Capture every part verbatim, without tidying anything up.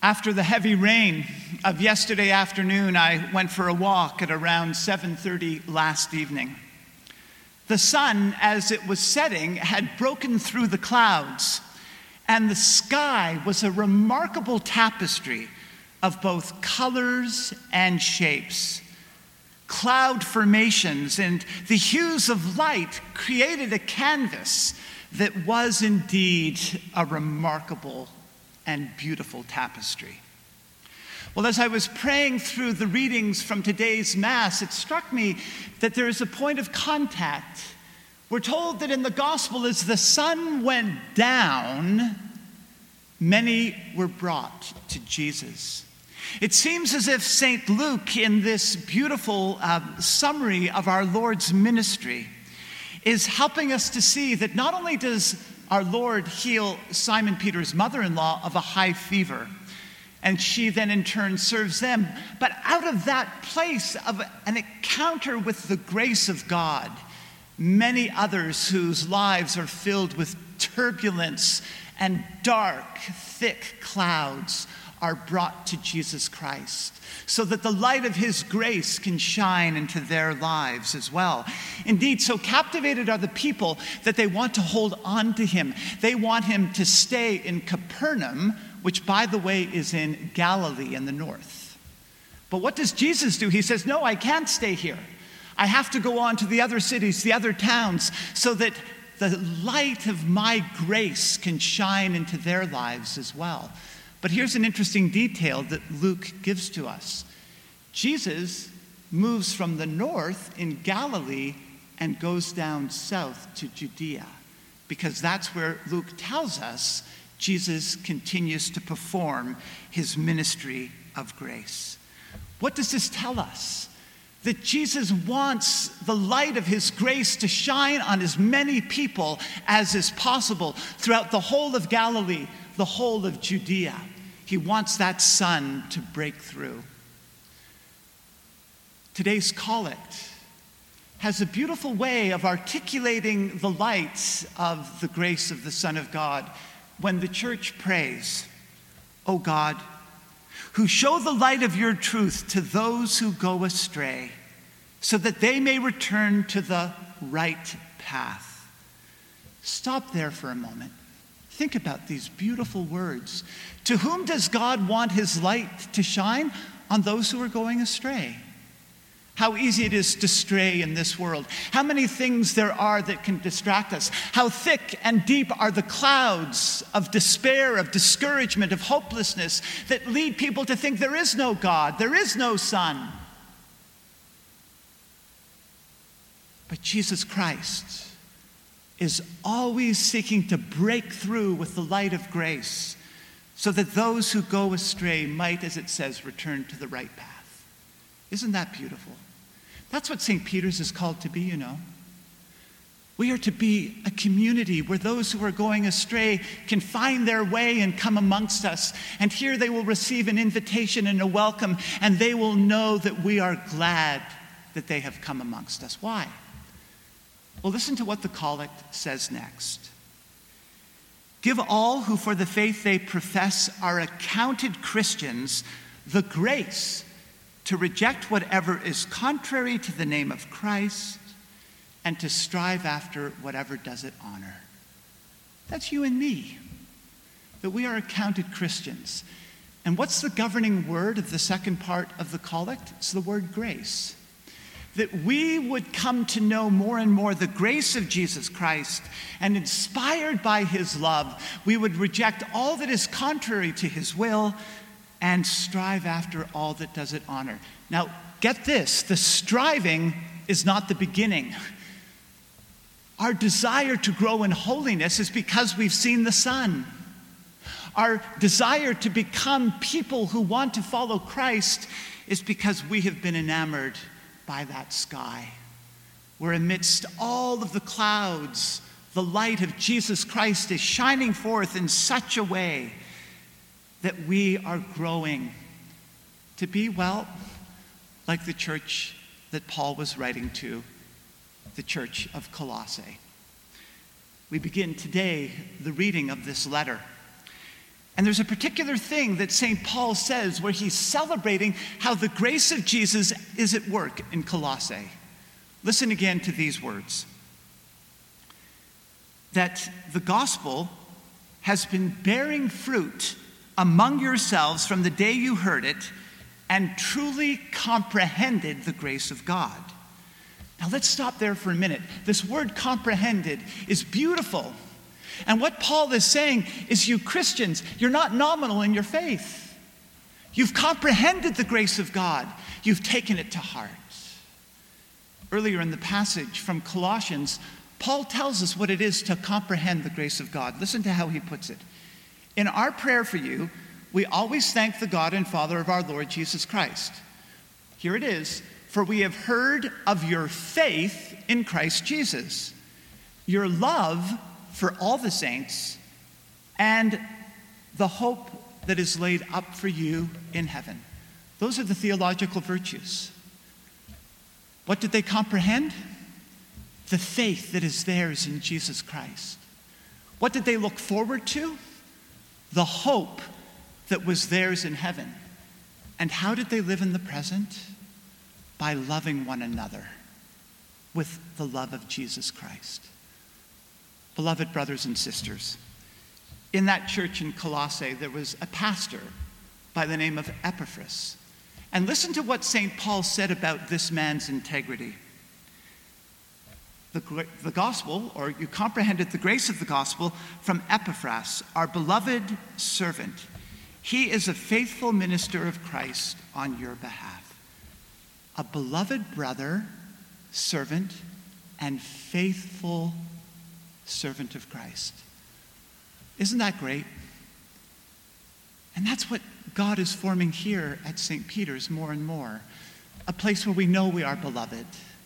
After the heavy rain of yesterday afternoon, I went for a walk at around seven thirty last evening. The sun, as it was setting, had broken through the clouds, and the sky was a remarkable tapestry of both colors and shapes. Cloud formations and the hues of light created a canvas that was indeed a remarkable and beautiful tapestry. Well, as I was praying through the readings from today's Mass, it struck me that there is a point of contact. We're told that in the Gospel, as the sun went down, many were brought to Jesus. It seems as if Saint Luke, in this beautiful uh, summary of our Lord's ministry, is helping us to see that not only does our Lord heal Simon Peter's mother-in-law of a high fever, and she then in turn serves them, but out of that place of an encounter with the grace of God, many others whose lives are filled with turbulence and dark, thick clouds are brought to Jesus Christ, so that the light of his grace can shine into their lives as well. Indeed, so captivated are the people that they want to hold on to him. They want him to stay in Capernaum, which, by the way, is in Galilee in the north. But what does Jesus do? He says, no, I can't stay here. I have to go on to the other cities, the other towns, so that the light of my grace can shine into their lives as well. But here's an interesting detail that Luke gives to us. Jesus moves from the north in Galilee and goes down south to Judea, because that's where Luke tells us Jesus continues to perform his ministry of grace. What does this tell us? That Jesus wants the light of his grace to shine on as many people as is possible throughout the whole of Galilee, the whole of Judea. He wants that sun to break through. Today's collect has a beautiful way of articulating the light of the grace of the Son of God when the church prays, "O God, who show the light of your truth to those who go astray, so that they may return to the right path." Stop there for a moment. Think about these beautiful words. To whom does God want his light to shine? On those who are going astray. How easy it is to stray in this world. How many things there are that can distract us. How thick and deep are the clouds of despair, of discouragement, of hopelessness that lead people to think there is no God, there is no sun. But Jesus Christ is always seeking to break through with the light of grace so that those who go astray might, as it says, return to the right path. Isn't that beautiful? That's what Saint Peter's is called to be, you know. We are to be a community where those who are going astray can find their way and come amongst us. And here they will receive an invitation and a welcome, and they will know that we are glad that they have come amongst us. Why? Well, listen to what the collect says next. Give all who for the faith they profess are accounted Christians the grace to reject whatever is contrary to the name of Christ and to strive after whatever does it honor. That's you and me, that we are accounted Christians. And what's the governing word of the second part of the collect? It's the word grace. That we would come to know more and more the grace of Jesus Christ, and inspired by his love, we would reject all that is contrary to his will and strive after all that does it honor. Now, get this, the striving is not the beginning. Our desire to grow in holiness is because we've seen the sun. Our desire to become people who want to follow Christ is because we have been enamored by that sky, where amidst all of the clouds, the light of Jesus Christ is shining forth in such a way that we are growing to be, well, like the church that Paul was writing to, the church of Colossae. We begin today the reading of this letter. And there's a particular thing that Saint Paul says where he's celebrating how the grace of Jesus is at work in Colossae. Listen again to these words. That the gospel has been bearing fruit among yourselves from the day you heard it and truly comprehended the grace of God. Now let's stop there for a minute. This word comprehended is beautiful. And what Paul is saying is, you Christians, you're not nominal in your faith. You've comprehended the grace of God. You've taken it to heart. Earlier in the passage from Colossians, Paul tells us what it is to comprehend the grace of God. Listen to how he puts it. In our prayer for you, we always thank the God and Father of our Lord Jesus Christ. Here it is. For we have heard of your faith in Christ Jesus, your love for all the saints, and the hope that is laid up for you in heaven. Those are the theological virtues. What did they comprehend? The faith that is theirs in Jesus Christ. What did they look forward to? The hope that was theirs in heaven. And how did they live in the present? By loving one another with the love of Jesus Christ. Beloved brothers and sisters, in that church in Colossae, there was a pastor by the name of Epaphras. And listen to what Saint Paul said about this man's integrity. The, the gospel, or you comprehended the grace of the gospel from Epaphras, our beloved servant. He is a faithful minister of Christ on your behalf. A beloved brother, servant, and faithful servant of Christ. Isn't that great? And that's what God is forming here at Saint Peter's more and more. A place where we know we are beloved.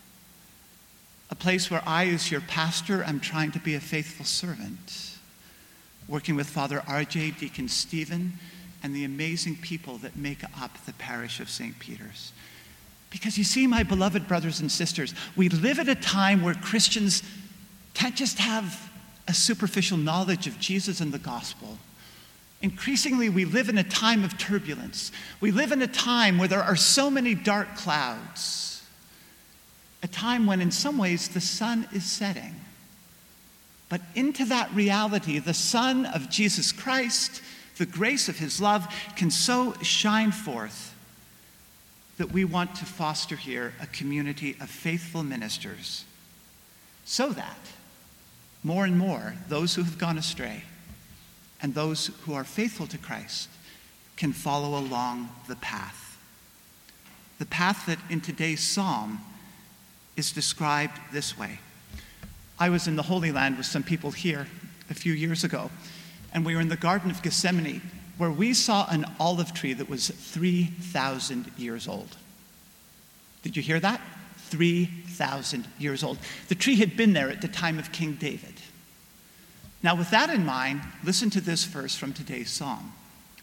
A place where I, as your pastor, am trying to be a faithful servant. Working with Father R J, Deacon Stephen, and the amazing people that make up the parish of Saint Peter's. Because you see, my beloved brothers and sisters, we live at a time where Christians can't just have a superficial knowledge of Jesus and the gospel. Increasingly, we live in a time of turbulence. We live in a time where there are so many dark clouds. A time when, in some ways, the sun is setting. But into that reality, the Son of Jesus Christ, the grace of his love, can so shine forth that we want to foster here a community of faithful ministers so that more and more those who have gone astray and those who are faithful to Christ can follow along the path. The path that in today's psalm is described this way. I was in the Holy Land with some people here a few years ago, and we were in the Garden of Gethsemane, where we saw an olive tree that was three thousand years old. Did you hear that? three thousand years old. The tree had been there at the time of King David. Now, with that in mind, listen to this verse from today's psalm.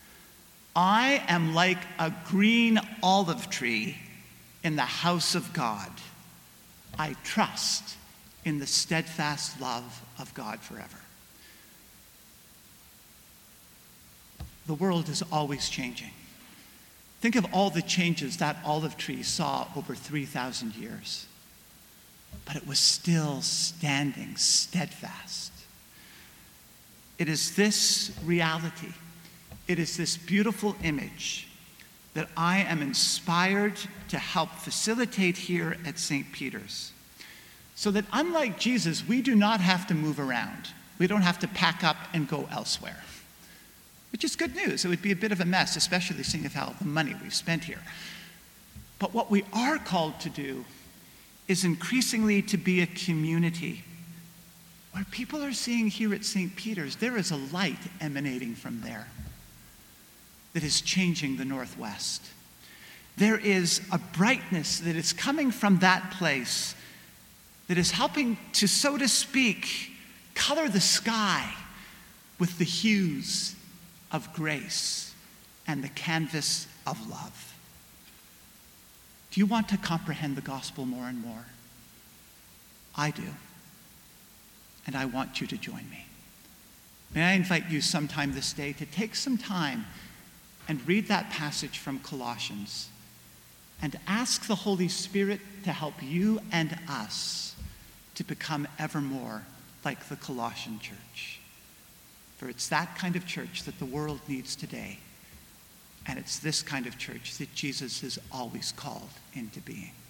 I am like a green olive tree in the house of God. I trust in the steadfast love of God forever. The world is always changing. Think of all the changes that olive tree saw over three thousand years. But it was still standing steadfast. It is this reality, it is this beautiful image that I am inspired to help facilitate here at Saint Peter's. So that unlike Jesus, we do not have to move around. We don't have to pack up and go elsewhere. Which is good news. It would be a bit of a mess, especially seeing of how the money we've spent here. But what we are called to do is increasingly to be a community where people are seeing here at Saint Peter's, there is a light emanating from there that is changing the Northwest. There is a brightness that is coming from that place that is helping to, so to speak, color the sky with the hues of grace and the canvas of love. Do you want to comprehend the gospel more and more? I do. And I want you to join me. May I invite you sometime this day to take some time and read that passage from Colossians and ask the Holy Spirit to help you and us to become ever more like the Colossian church. For it's that kind of church that the world needs today. And it's this kind of church that Jesus has always called into being.